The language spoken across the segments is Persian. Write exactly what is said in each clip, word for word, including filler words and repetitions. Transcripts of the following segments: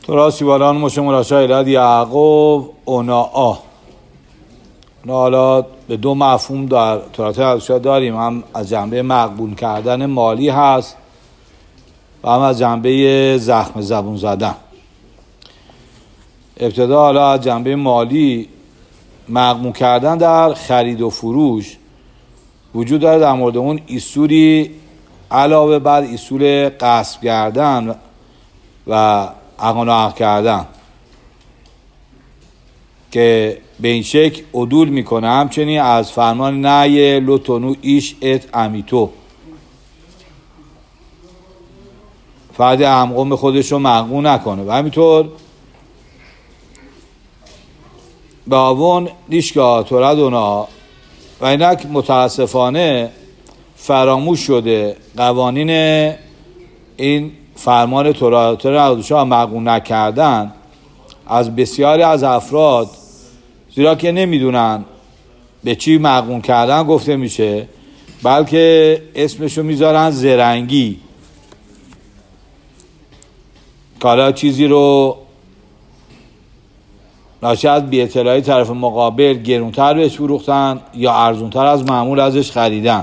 تورا سیبالان مشمول اشایلد یعقوب اوناآ. حالا به دو مفهوم در تورات ارزشات داریم، هم از جنبه مقبول کردن مالی هست و هم از جنبه زخم زبون زدن. ابتدا حالا از جنبه مالی، مقبول کردن در خرید و فروش وجود داره. در مورد اون اصولی علاوه بر اصول غصب کردن و عقد و نقد کردن که به این شکل عدول میکنه، همچنین از فرمان نهی لوتونو ایش ات امیتو، فرد همقوم خودش رو مقبول نکنه. و همینطور به آون دیشگاه تورد اونا و اینک متاسفانه فراموش شده قوانین این فرمان تورات ردوشا مقبول نکردن از بسیاری از افراد، زیرا که نمیدونن به چی مقبول کردن گفته میشه، بلکه اسمشو میذارن زرنگی، که حالا چیزی رو ناشی از بی اطلاعی طرف مقابل گرونتر بهش فروختن یا ارزونتر از معمول ازش خریدن.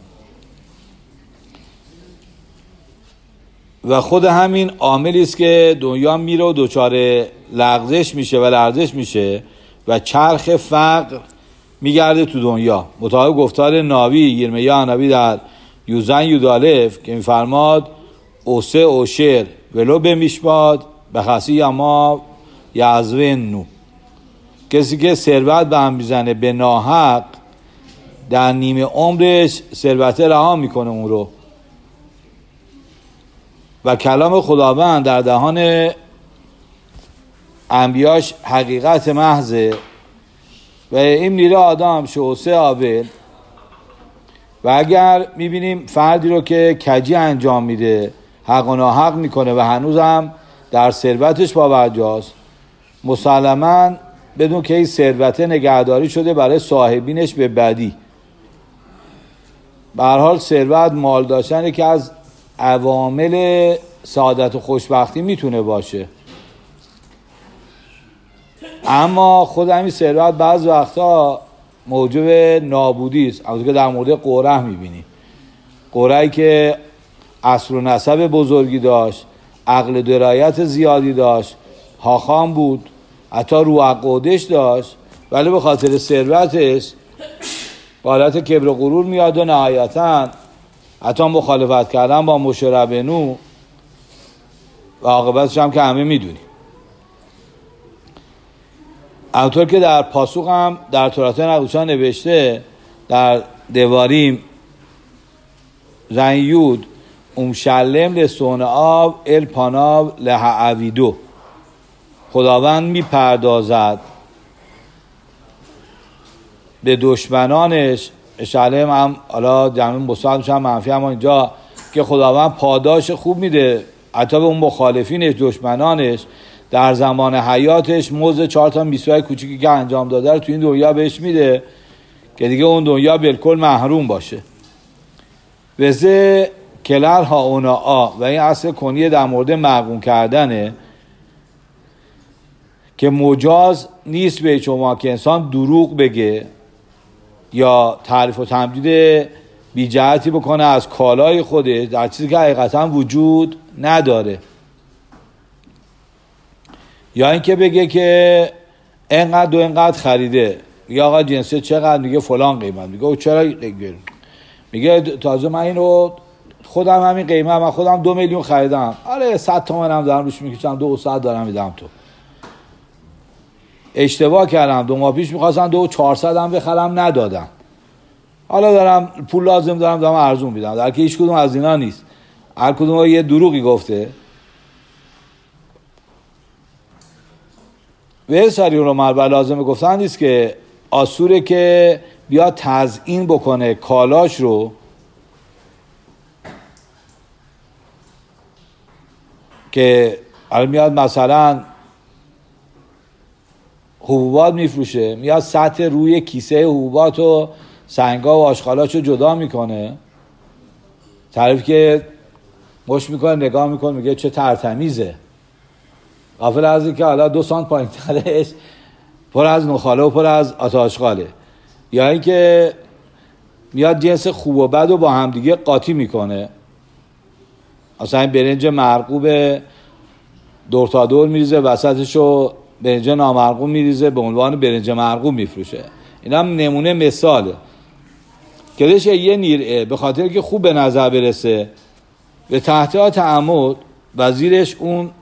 و خود همین عاملی است که دنیا میره و دچار لغزش میشه و لرزش میشه و چرخ فقر میگرده تو دنیا. مطابق گفتار ناوی یرمیا نبی در یوزن یودالف که میفرماد اوسه اوشر ولو بمیشباد به خاصی یما یعزوین نو، کسی که ثروت به هم میزنه به ناحق در نیمه عمرش ثروت رها میکنه اون رو. و کلام خداوند در دهان انبیاش حقیقت محضه و این میره آدم شوسه آول. و اگر میبینیم فردی رو که کجی انجام میده، حق و ناحق میکنه و هنوزم در ثروتش باورجاست، مسلماً بدون که این ثروت نگهداری شده برای صاحبینش به بدی. به هر حال ثروت، مال داشتن که از عوامل سعادت و خوشبختی میتونه باشه، اما خود همین ثروت بعض وقتا موجب نابودی است. همونطور که در مورد قرح میبینیم، قرحی که اصل و نسب بزرگی داشت، عقل درایت زیادی داشت، حاخام بود، حتی روح قدش داشت، ولی به خاطر ثروتش با حالت کبر و غرور میاد و نهایتاً حتی مخالفت کردن با موشه ربنو و عاقبتش هم که همه میدونیم. همونطور که در پاسوق هم در تورات نقوشان نوشته در دواریم زنیود امشلم لسون آب الپاناب لحعویدو، خداوند میپردازد به دشمنانش. شلم هم حالا جمعه مصابش هم منفی، اما اینجا که خداوند پاداش خوب میده حتی به اون مخالفینش، دشمنانش، در زمان حیاتش موز چهار تا میسوای کوچیکی که انجام داده رو تو این دنیا بهش میده که دیگه اون دنیا بالکل محروم باشه. وزه کلر ها اونا آ، و این اصل کنیه در مورد مقبول کردنه که مجاز نیست به شما که انسان دروغ بگه یا تعریف و تمجید بی جهتی بکنه از کالای خودش در چیزی که حقیقتا وجود نداره، یا اینکه بگه که اینقدر و اینقدر خریده، میگه آقا جنسه چقدر، میگه فلان قیمت، میگه او چرا قیمت، میگه تازه من این رو خودم همین قیمت، من خودم دو میلیون خریدم، آره صد تومن هم دارم روش میکشم، دو صد دارم میدم تو. اشتباه کردم، دو ماه پیش میخواستم دو چهارصد هم بخرم ندادم، حالا دارم پول لازم دارم دارم ارزون میدم، در که هیچ کدوم از اینا نیست، هر کدوم یه دروغی گفته. و سری رو مربع لازمه گفتن نیست که آسوره که بیا تزیین بکنه کالاش رو که حالا میاد مثلا حبوبات میفروشه، میاد سطح روی کیسه حبوبات و سنگا و آشغالاشو جدا میکنه، طرف که مش میکنه نگاه میکنه میگه چه ترتمیزه، غافل از این که حالا دو سانت پایین ترش پر از نخاله و پر از آتاشغاله، یا اینکه میاد جنس خوب و بد رو با هم دیگه قاطی میکنه. اصلا این برنج مرغوب دور تا دور میریزه، وسطشو برنج نامرغوب میریزه، به عنوان برنج مرغوب میفروشه. این هم نمونه مثاله کدش یه نیره به خاطر که خوب به نظر برسه به تحت تعمد و زیرش اون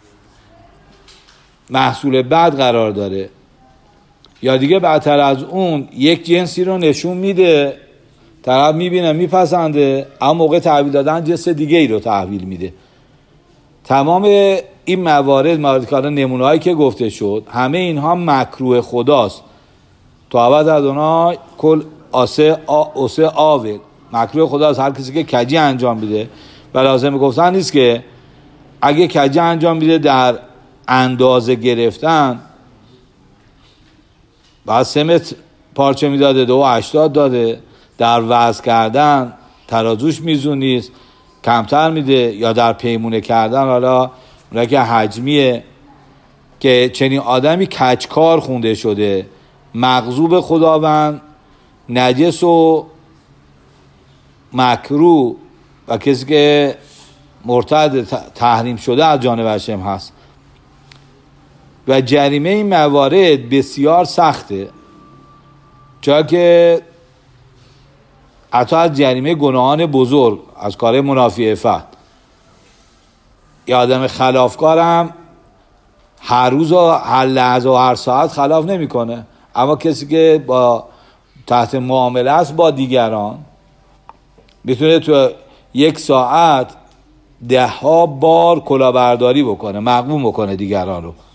محصول بد قرار داره، یا دیگه بدتر از اون یک جنسی رو نشون میده، طرف میبینه میپسنده، اما موقع تحویل دادن جنس دیگه ای رو تحویل میده. تمام این موارد موارد که نمونه هایی که گفته شد همه اینها مکروه خداست. تو عوض از اونا کل آسه آسه آول مکروه خداست. هر کسی که کجی انجام میده و لازم گفتن نیست که اگه کجی انجام میده در اندازه گرفتن بعد سه متر پارچه میداده دو و هشتاد داده، در وزن کردن ترازوش میزون نیست کمتر میده، یا در پیمونه کردن حالا اونایی که حجمیه که چنین آدمی کجکار خونده شده، مغضوب خداوند، نجس و مکروه و کسی که مرتد تحریم شده از جانب هشم هست. و جریمه این موارد بسیار سخته، چرا که حتی از جریمه گناهان بزرگ از کار منافی عفت. یه آدم خلافکارم هر روز و هر لحظه و هر ساعت خلاف نمی کنه، اما کسی که با تحت معامله است با دیگران میتونه تو یک ساعت ده ها بار کلاهبرداری بکنه، مغبون بکنه دیگران رو.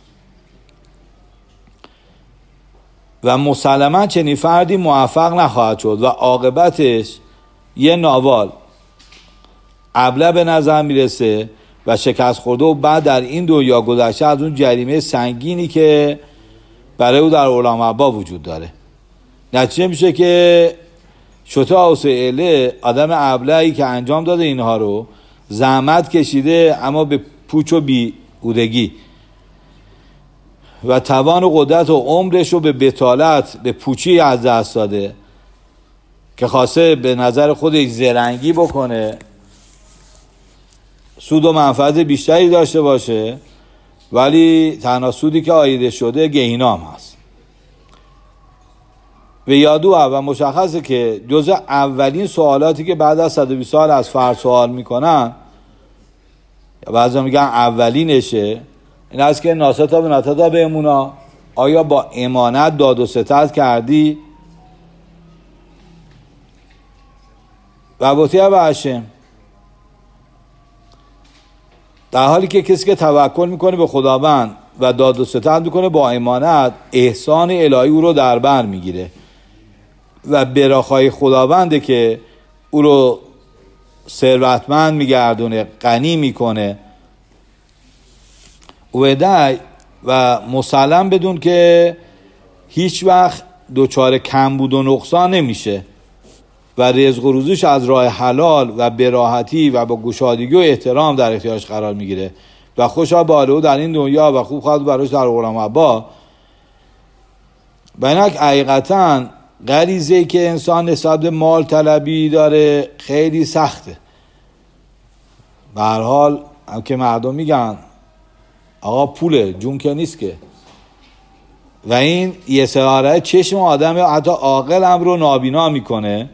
و مسلما چنین فردی موفق نخواهد شد و عاقبتش یه ناوال ابله به نظر میرسه و شکست خورده و بعد در این دنیا گذشته از اون جریمه سنگینی که برای او در عالم عبا وجود داره. نتیجه میشه که شتا حسیله آدم ابلهی که انجام داده اینها رو زحمت کشیده اما به پوچ و بی اودگی و توان و قدرت و عمرش رو به بطالت به پوچی از دست داده که خواسته به نظر خودش زرنگی بکنه، سود و منفعت بیشتری داشته باشه، ولی تنها سودی که آیده شده گهینام هست. و یادو و مشخصه که جزء اولین سوالاتی که بعد از صد و بیست سال از فرد سوال میکنن یا بعضا میگن اولینشه این است که ناستا به نتتا به امونا، آیا با امانت داد و ستد کردی؟ و بطیه به هشم، در حالی که کسی که توکل میکنه به خداوند و داد و ستد میکنه با امانت، احسان الهی او رو در بر میگیره و براخای خداونده که او رو ثروتمند میگردونه، غنی میکنه. وعده و مسلم بدون که هیچ وقت دوچار کمبود و نقصان نمیشه و رزق و روزیش از راه حلال و براحتی و با گشادگی و احترام در اختیارش قرار میگیره و خوشا به حال او در این دنیا و خوب خواهد براش در عالم عبا. بینک حقیقتا غریزه‌ای که انسان نسبت به مال طلبی داره خیلی سخته. به هر حال هم که مردم میگن آقا پوله جون که نیست که، و این یه سراره چشم آدم حتی عاقل هم رو نابینا میکنه،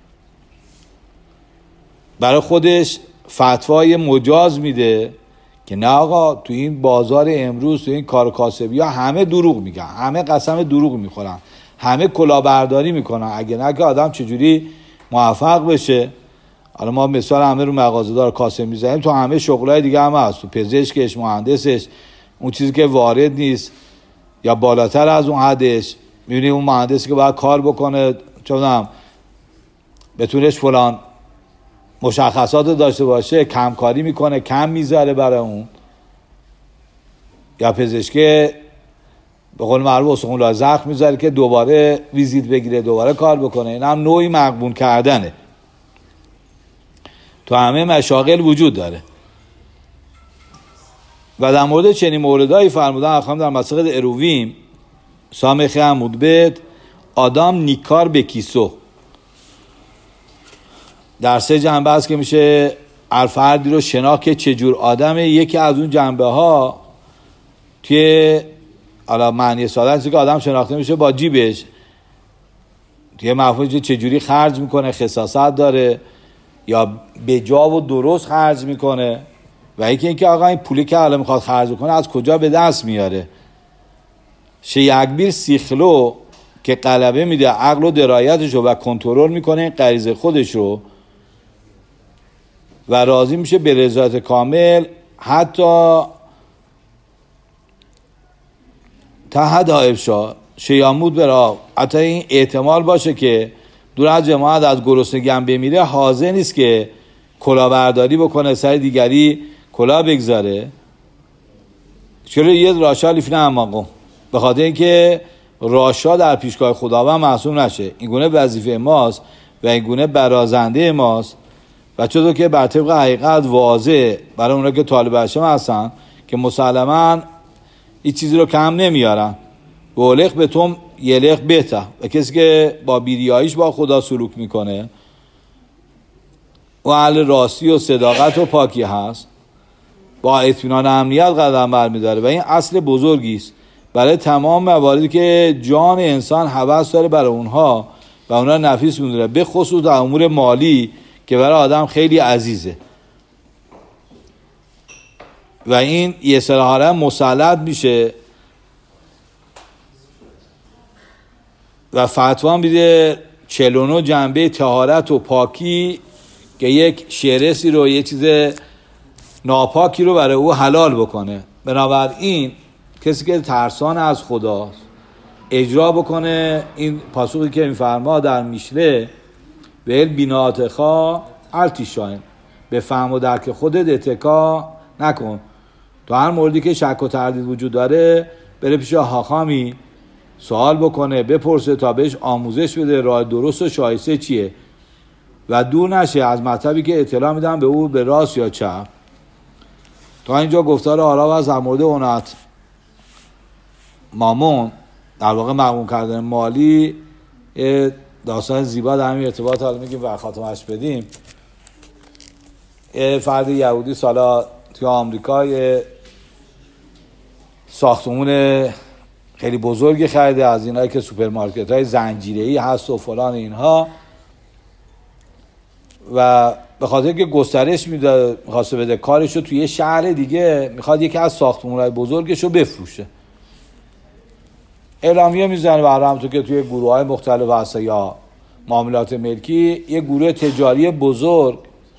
برای خودش فتوای مجاز میده که نه آقا تو این بازار امروز تو این کار کاسبی ها همه دروغ میگن، همه قسم دروغ میخورن، همه کلاهبرداری میکنن، اگه نه که آدم چجوری موفق بشه. حالا ما مثال همه رو مغازه‌دار کاسب میزنیم، تو همه شغلای دیگه هم هست، تو پزشکش، مهندسش، اون چیزی که وارد نیست یا بالاتر از اون حدش، میبینی اون مهندسی که باید کار بکنه چونم بتونش فلان مشخصات داشته باشه کم کاری میکنه، کم میذاره برای اون. یا پزشکه به قول معروف استخون لای زخم میذاره که دوباره ویزیت بگیره، دوباره کار بکنه. این هم نوعی مغبون کردنه، تو همه مشاغل وجود داره. و در مورد چنین موردهایی فرمودن اخوام در مسائل ارویم سامخ عمود بد آدم نیکار به کیسو در سه جنبه است که میشه هر فردی رو شناخت که چجور آدمه. یکی از اون جنبه ها توی حالا معنی ساده است که آدم شناخته میشه با جیبش، توی مفهوم چجوری خرج میکنه، خصاصت داره یا به جا و درست خرج میکنه، و یکی اینکه آقا این پولی که حالا میخواد خرج کنه از کجا به دست میاره. شیعکبیر سیخلو که غلبه میده عقل و درایتش رو و کنترل میکنه این غریزه خودش رو و راضی میشه به رضایت کامل حتی تحت افشا شیامود برا حتی این احتمال باشه که دور از جماعت از گرسنگی هم بمیره، حاضر نیست که کلاهبرداری بکنه سر دیگری کلاه بگذاره. چرا یه راشا لیفنه اماقم، به خاطر اینکه راشا در پیشگاه خداوند محسوب نشه. این گونه وظیفه ماست و این گونه برازنده ماست و چطور که بر طبق حقیقت واضح برای اونها که طالب هشم هستن که مسلماً این چیزی رو کم نمیارن. و اولخ به توم یلخ بهتر، و کسی که با بیریاییش با خدا سلوک میکنه و اهل راستی و صداقت و پاکی هست، با اطمینان امنیت قدم برمیداره و این اصل بزرگی است برای تمام مواردی که جان انسان هوس داره برای اونها و اونها نفیس میدونه، به خصوص در امور مالی که برای آدم خیلی عزیزه و این یه سراحاله مسلط میشه و فتوا میده چهل و نه جنبه طهارت و پاکی که یک شرسی رو یه چیز ناپاکی رو برای او حلال بکنه. بنابراین کسی که ترسان از خداست اجرا بکنه این پاسخی که میفرما در میشله به بینات خوا التیشاین، به فهم و درک خودت اتکا نکن. تو هر موردی که شک و تردید وجود داره بره پیش حاخامی سوال بکنه، بپرسه تا بهش آموزش بده راه درست و شایسته چیه و دور نشه از مطلبی که اطلاع میدن به او به راست یا چپ. تا اینجا گفتار آرا و در مورد اونات مامون در واقع مغمون کردن مالی داستان زیبا در همین ارتباط حالا میگیم و خاتمش بدیم. یه فرد یهودی سالا توی آمریکا یه ساختمون خیلی بزرگی خریده از اینایی که سوپرمارکت های زنجیره‌ای هست و فلان اینها، و به خاطر که گسترش میده میخواسته بده کارش رو توی یه شهر دیگه، میخواد یکی از ساختمونهای بزرگش رو بفروشه. اعلامیه میزنه برای همونطور که توی گروه های مختلف هست یا معاملات ملکی، یه گروه تجاری بزرگ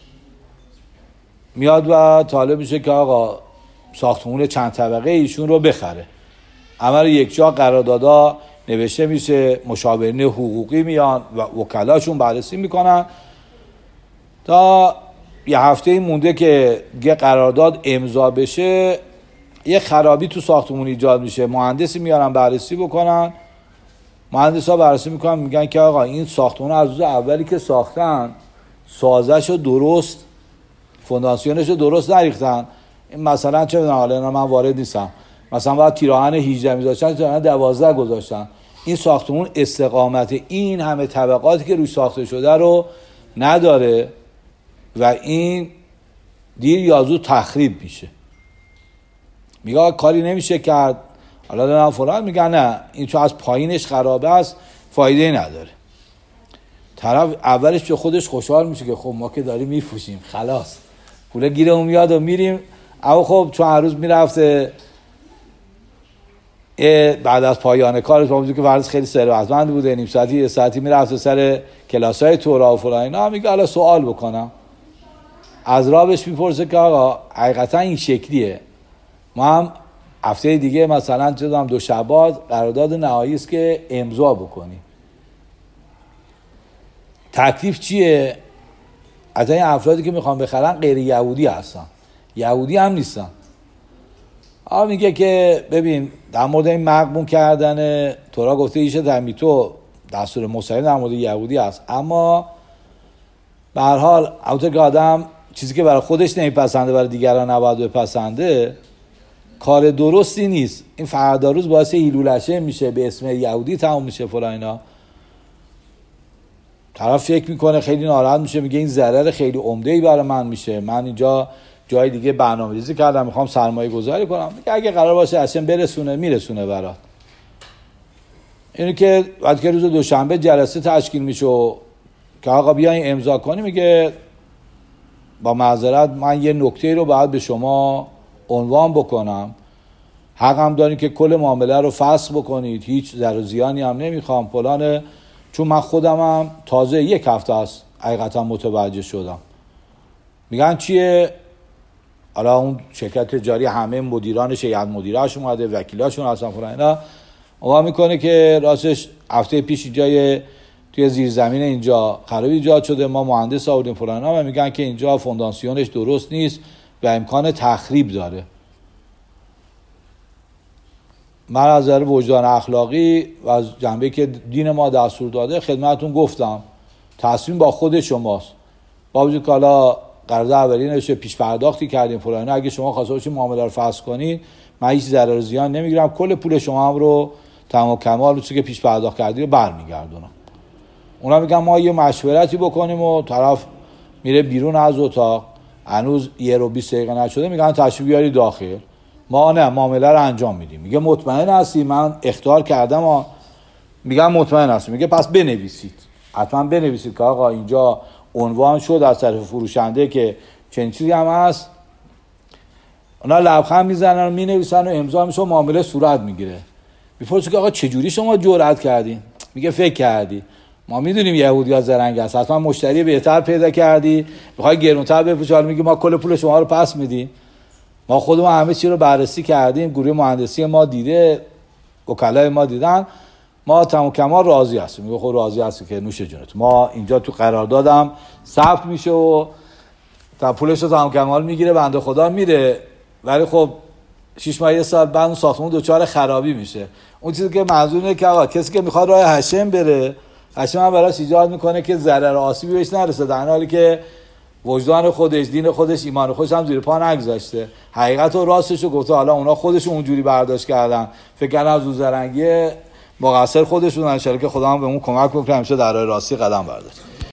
میاد و طالب میشه که آقا ساختمون چند طبقه ایشون رو بخره. عمل یک جا قراردادا نوشته میشه، مشاورین حقوقی میان و وکلاشون بررسی میکنن. تا یه هفته مونده که یه قرارداد امضا بشه، یه خرابی تو ساختمون ایجاد میشه. مهندسی میارن بررسی بکنن، مهندسا بررسی میکنن میگن که آقا این ساختمون از روز اولی که ساختن سازشو درست، فونداسیونشو درست نریختن. این مثلا چه میدونم، حالا من وارد نیستم، مثلا باید تیراهن هجده میذاشتن، تیراهن دوازده گذاشتن. این ساختمون استقامت این همه طبقاتی که روش ساخته شده رو نداره و این دیر یا زود تخریب میشه. میگه کاری نمیشه کرد، حالا دارم فلان، میگن نه این چون از پایینش خرابه است فایده نداره. طرف اولش به خودش خوشحال میشه که خب ما که داریم میفروشیم خلاص پول گیرمون میاد و میریم. اما خب چون هر روز میرفته بعد از پایان کارش با وجود که ورز خیلی ثروتمند بوده، نیم ساعتی یه ساعتی میرفته سر کلاسای تورا و فلان اینا، میگه حالا سوال بکنم. از رابش میپرسه که آقا حقیقتا این شکلیه، ما هم هفته دیگه مثلا چه دارم دو شبات قرارداد نهایی است که امضا بکنی، تکلیف چیه؟ از این افرادی که میخوان بخرن غیر یهودی هستن، یهودی هم نیستن. آقا میگه که ببین در مورد این مقبون کردن تورا گفته ایشه تمیتو دستور مستقیم در مورد یهودی هست، اما به هر حال همونطور که آدم چیزی که برای خودش نمیپسنده برای دیگران نباید بپسنده، کار درستی نیست. این فردا روز باعث هیلولشه میشه، به اسم یهودی تموم میشه فلان اینا. طرف فکر میکنه خیلی ناراحت میشه، میگه این ضرر خیلی عمده‌ای برای من میشه، من اینجا جای دیگه برنامه‌ریزی کردم میخوام سرمایه گذاری کنم. میگه اگه قرار باشه اصلا برسونه میرسونه برات. اینو که وقتی که روز دوشنبه جلسه تشکیل میشه که آقا بیاین امضا کنی، میگه با معذرت من یه نکته رو باید به شما عنوان بکنم، حقم دارین که کل معامله رو فسخ بکنید، هیچ ضرر و زیانی هم نمیخوام فلانه، چون من خودمم تازه یک هفته است حقیقتا متوجه شدم. میگن چیه؟ حالا اون شرکت تجاری همه مدیرانش، هیئت مدیره‌اش اومده، وکیلاشون هستن فلان اینا، اون میکنه که راستش هفته پیش جای توی زیرزمین اینجا خرابی ایجاد شده، ما مهندس آوردیم فلان اینا و میگن که اینجا فونداسیونش درست نیست و امکان تخریب داره. من از نظر وجدان اخلاقی و از جنبه‌ای که دین ما دستور داده خدمتتون گفتم، تصمیم با خود شماست. با وجود که حالا قرض اولیه نوشته پیش پرداختی کردیم فلان، اگه شما خواسته باشید معامله رو فسخ کنید من هیچ ضرر زیان نمیگیرم، کل پول شما هم رو تمام و کمال چیزی که پیش پرداخت کردی رو برمیگردونم. اونا میگن ما یه مشورتی بکنیم و طرف میره بیرون از اتاق، هنوز یه رو بیست دقیقه نشده، میگن تشریف بیاری داخل. ما نه، معامله رو انجام میدیم. میگه مطمئن هستی؟ من اخطار کردم و میگم مطمئن هستی. میگه پس بنویسید، حتما بنویسید که آقا اینجا عنوان شد از طرف فروشنده که چنین چیزی هم هست. اونا لبخند میزنن و مینویسن و امضا میشه و معامله صورت میگیره. میپرسه که آقا چجوری شما جرأت کردین؟ میگه فکر کردی، ما میدونیم یهودی‌ها زرنگ هست، حتما مشتری بهتر پیدا کردی، میخوای گرونتر بفروشی، حالا میگه ما کل پول شما رو پس میدیم. ما خودمون همه چی رو بررسی کردیم، گروه مهندسی ما دیده، وکلای ما دیدن، ما تمام کمال راضی هستیم. میگه خب راضی هستی که نوش جونت، ما اینجا تو قراردادم ثبت میشه و تا پولش رو تمام کمال میگیره، بنده خدا میره، ولی خب شش ماه یه سال بعد اون ساختمون دوچار خرابی میشه. اون چیزی که منظور اینه که آقا کسی که میخواد راه هشم بره، هشم هم براش ایجاد میکنه که ضرر آسیبی بهش نرسه، در حالی که وجدان خودش، دین خودش، ایمان خودش هم زیر پا نگذاشته، حقیقت و راستش رو گفته. حالا اونا خودشون اونجوری برداشت کردن، فکر کردن از اون زرنگی مقصر خودشون، ان شاءالله که خدا هم بهمون کمک بکنه همیشه در راه راستی قدم برداره.